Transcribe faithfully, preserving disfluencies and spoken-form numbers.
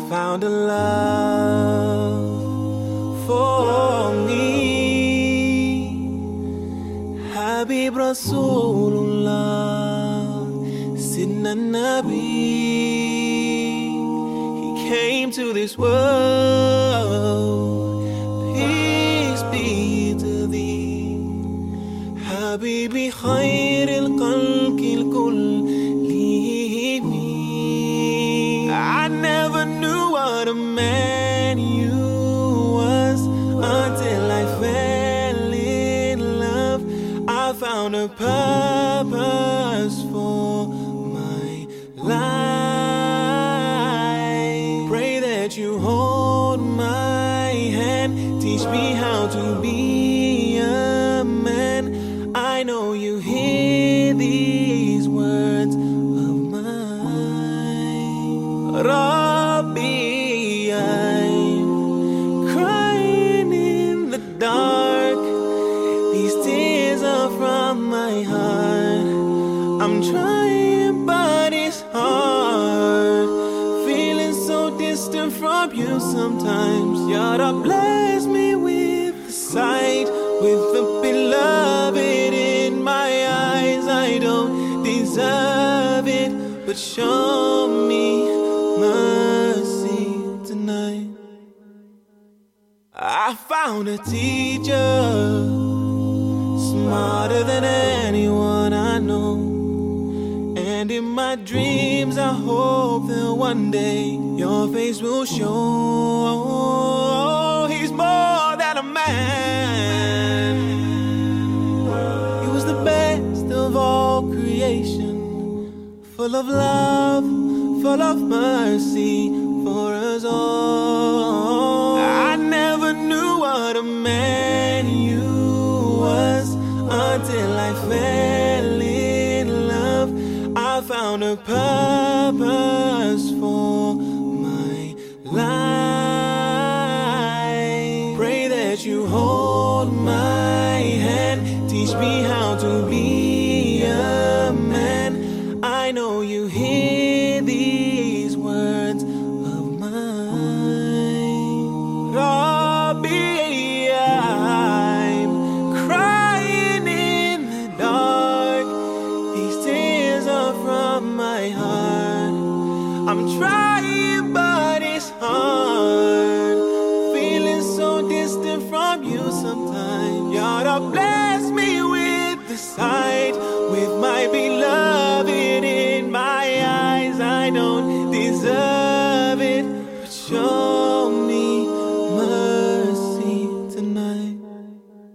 found a love for me. Habib Rasulullah, Sidna Nabi, he came to this world. Peace be to thee, Habibi Khairil Khalqil Kullihim. I never knew what a man you was until I fell in love. I found a purpose for my life. Pray that you hold my hand, teach me how to be a man. I know you hear these words of mine. Rabbi, I'm crying in the dark. These tears are from my heart. I'm trying, but it's hard. Feeling so distant from you sometimes. Ya Rab, bless me with the sight, with the beloved in my eyes. I don't deserve it, but show me mercy tonight. I found a teacher, smarter than anyone I know. And in my dreams I hope that one day your face will show. He's more than a man. He was the best of all creation, full of love, full of mercy for us all. I never knew what a man you was until I fell in love. I found a purpose for my life. Pray that you hold my hand, teach me how to be a man. I know you hear these words of mine. Rabbi, I'm crying in the dark. These tears are from my heart. I'm trying, but it's hard. Feeling so distant from you sometimes. Ya Rab, bless me with the sight,